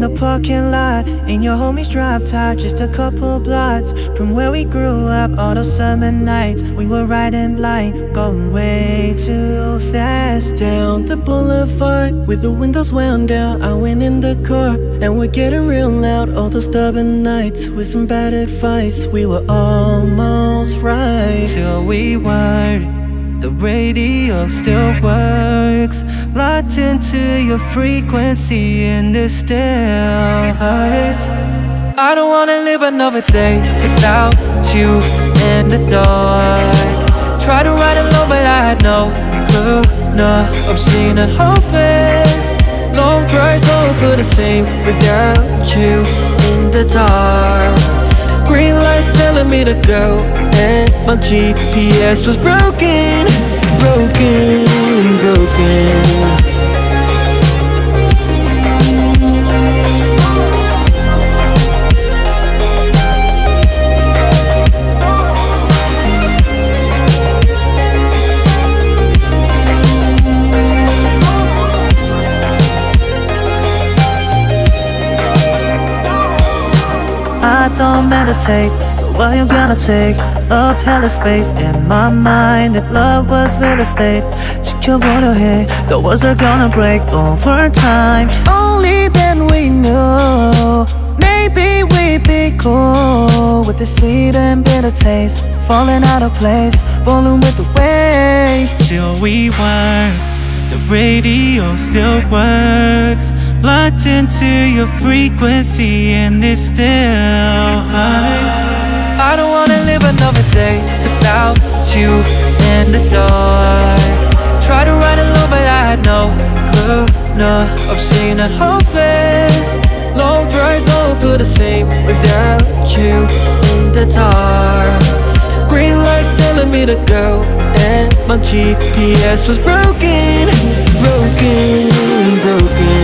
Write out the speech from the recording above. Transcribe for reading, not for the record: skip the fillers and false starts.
the parking lot, in your homie's drop top, just a couple blocks from where we grew up. All those summer nights, we were riding blind, going way too fast down the boulevard with the windows wound down. I went in the car and we're getting real loud. All those stubborn nights with some bad advice, we were almost right till we weren't. The radio still works, locked into your frequency, and it still hurts. I don't wanna live another day without you in the dark. Tried to ride alone but I had no clue, no, I'm seeing it hopeless. Long drives don't feel the same without you in the dark. Green lights telling me to go, and my GPS was broken, broken, broken. I don't meditate, so why you gonna take up hella space in my mind? If love was real estate, 지켜보려 해, the walls are gonna break over time. Only then we know, maybe we'd be cool with the sweet and bitter taste, falling out of place, falling with the waves. Till we weren't, the radio still works, locked into your frequency, and it still hurts. I don't wanna live another day without you in the dark. Tried to ride alone but I had no clue, no, I'm seeing it hopeless. Long drives don't feel the same without you in the dark. Green lights telling me to go, and my GPS was broken, broken, broken.